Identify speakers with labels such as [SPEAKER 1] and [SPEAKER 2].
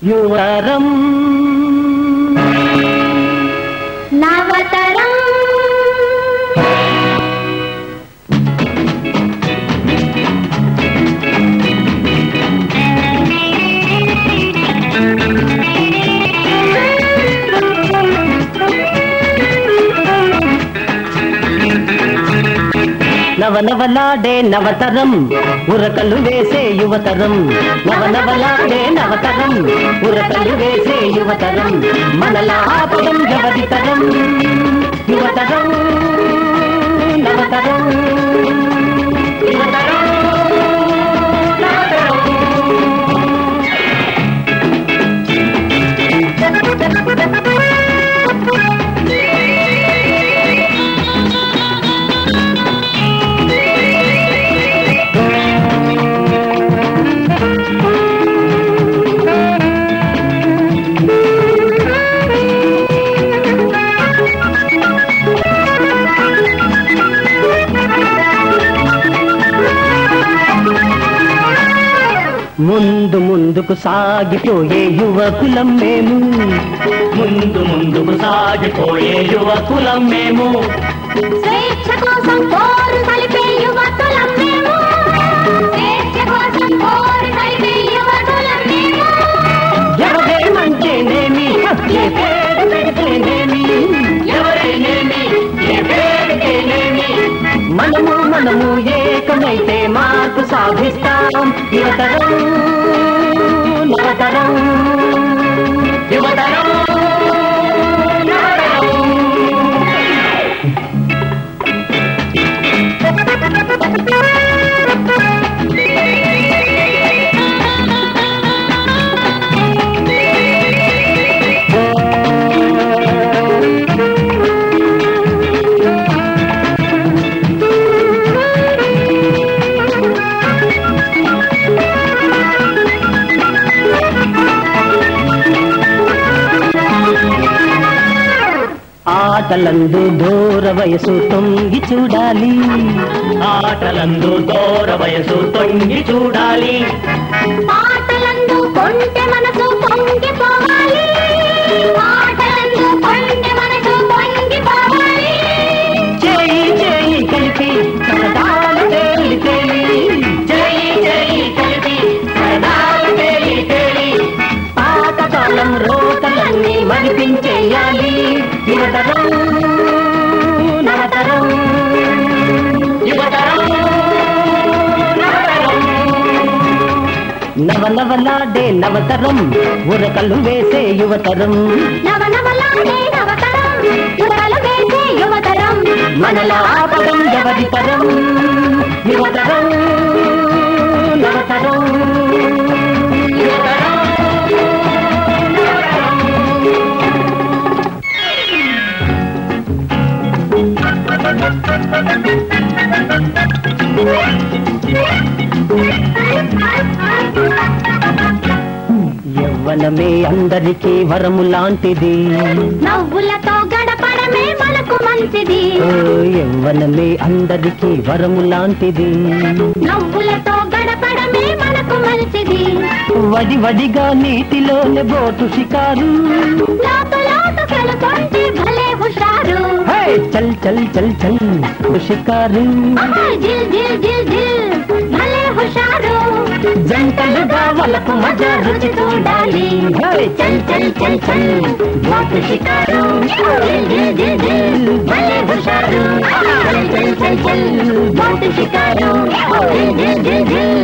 [SPEAKER 1] యువతరం
[SPEAKER 2] నవతరం
[SPEAKER 1] నవనవలాడే నవతరం ఉరకలు వేసే యువతరం నవనవలాడే నవతరం ఉరకలు వేసే యువతరం మనలా పదం జవదితరం యువతరం నవతరం యువతరం ముందు ముందుకు సాగిపోయే యువకులం మేము ముందు ముందుకు సాగిపోయే యువకులం మేము
[SPEAKER 2] స్వేచ్ఛ కోసం పోరు కలిపే యువతులం మేము స్వేచ్ఛ కోసం పోరు కలిపే యువతులం మేము
[SPEAKER 1] ఎవరేమంటేనేమి ఏ పేరు పెడితేనేమి ఎవరేనేమి ఏ పేరుకేనేమి మనము ఏకమైతే మార్పు సాధిస్తాం యువతరం నవతరం యువతరం ఆటలందు దూర వయసు తొంగి చూడాలి ఆటలందు దూర వయసు తొంగి చూడాలి
[SPEAKER 2] పాటలందు కొంటె మనసు పొంగిపోవాలి పాటలందు కొంటె మనసు పొంగిపోవాలి
[SPEAKER 1] చేయి చేయి కలిపి సరదాలు తేలి తేలి చేయి చేయి కలిపి సరదాలు తేలి తేలి పాతకాలం రోతలన్నీ మరిపించేయాలి యువతరం నవతరం యువతరం నవతరం నవనవలాడే నవతరం ఉరకలు వేసే యువతరం
[SPEAKER 2] నవనవలాడే నవతరం ఉరకలు వేసే యువతరం
[SPEAKER 1] మనలా పదం జవదితరం యువతరం నవతరం యువతరం యవ్వనమే అందరికీ వరము లాంటిది
[SPEAKER 2] నవ్వులతో గడపడమే మనకు మంచిది
[SPEAKER 1] యవ్వనమే అందరికీ వరము లాంటిది
[SPEAKER 2] నవ్వులతో గడపడమే మనకు మంచిది
[SPEAKER 1] వడి వడిగా నీటిలోనే బోటు షికారు
[SPEAKER 2] లోతులోతు కలుకొంటే భలే హుషారు
[SPEAKER 1] చల్ చల్ చల్ చల్ షికారు
[SPEAKER 2] జిల్ జిల్ జిల్ జిల్ భలే హుషారు
[SPEAKER 1] జంటలుగా వలకు మజా రుచి చూడాలి చల్ చల్ చల్ చల్ బోటు షికారు జిల్ జిల్ జిల్ జిల్ భలే హుషారు చల్ చల్ చల్ చల్ బోటు షికారు జిల్ జిల్ జిల్ జిల్